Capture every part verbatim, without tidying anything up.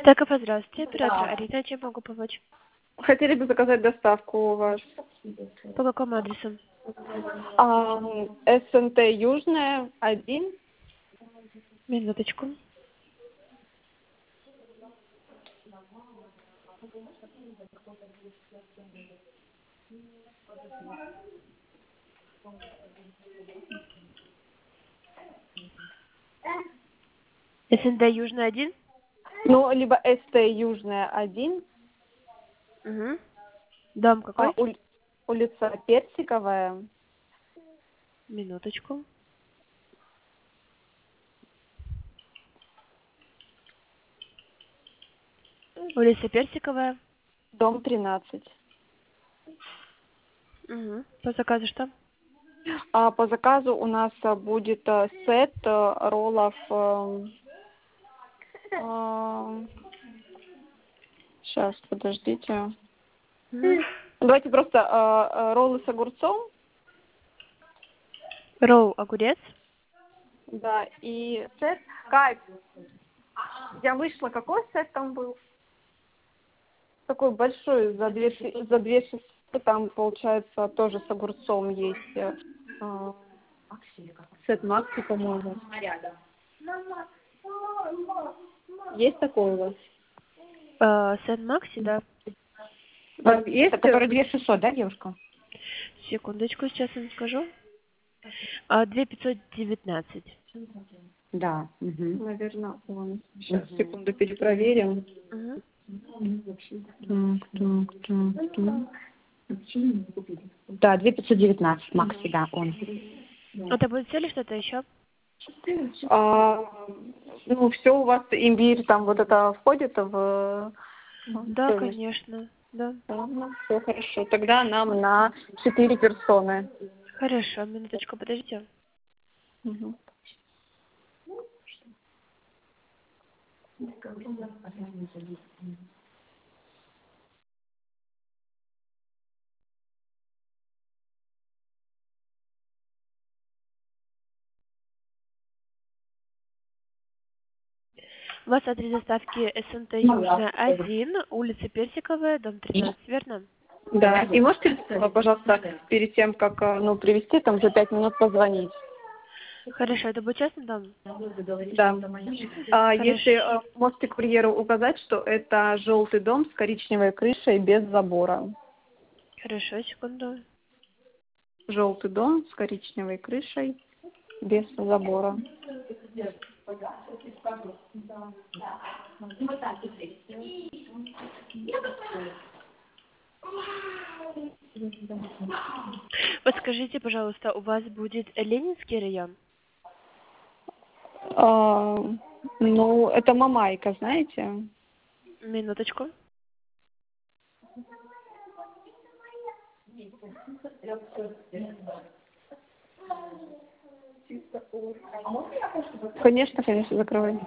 Так, а здравствуйте, оператор Арита, чем могу помочь? Хотели бы заказать доставку у вас. По какому адресу? Ам, СНТ Южная, один. Минуточку. СНД Южный один? Ну, либо СТ Южная, один. Угу. Дом А, какой? уль- улица Персиковая. Минуточку. Улица Персиковая. Дом тринадцать. Угу. По заказу что? А по заказу у нас а, будет а, сет а, роллов. Сейчас, подождите. Угу. Давайте просто а, а, роллы с огурцом. Роу огурец. Да, и сет. Кайф. Я вышла, какой сет там был? Такой большой, за две, фи- за две шестьсот, там, получается, тоже с огурцом есть. э, а, Сет Макси, по-моему. Есть такой у вас? Э, Сен Макси, да. У вас есть? Это который две шестьсот, да, девушка? Секундочку, сейчас я вам скажу. А, две пятьсот девятнадцать. Да. Мгм. Наверное, он. Сейчас, Мгм. секунду, перепроверим. Угу. Так, так, так, так. Да, две пятьсот девятнадцать, Макси, да, он. Это будет все или что-то еще? А, ну, все у вас, имбирь, там вот это входит в в Да, стоимость? конечно. Да. Ладно, все хорошо. Тогда нам на четыре персоны. Хорошо, минуточку, подождите. Мгм. У вас адрес доставки СНТ Южная один, улица Персиковая, дом тринадцать, верно? Да, и можете, э, пожалуйста, перед тем, как э, ну, привезти, там за пять минут позвонить. Хорошо, это будет частный дом? Да. А если Хорошо. э, можете курьеру указать, что это желтый дом с коричневой крышей без забора. Хорошо, секунду. Желтый дом с коричневой крышей без забора. Подскажите, пожалуйста, у вас будет Ленинский район? А, ну, это Мамайка, знаете? Минуточку. Конечно, конечно, закрывай.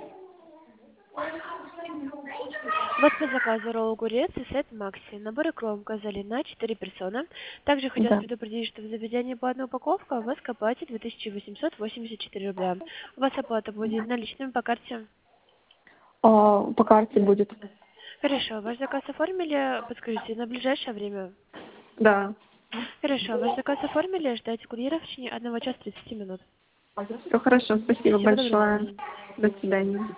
У вас по заказу ролл огурец и сет Макси. Набор икром указали на четыре персоны. Также хотелось Да. предупредить, что в заведении по одной упаковке у вас к оплате две тысячи восемьсот восемьдесят четыре рубля. У вас оплата будет наличными по карте. А, по карте будет. Хорошо, ваш заказ оформили, подскажите, на ближайшее время? Да. Хорошо, ваш заказ оформили, ждайте курьера в течение одного часа тридцати минут. Все хорошо, спасибо Всего доброго, до большое. свидания. До свидания.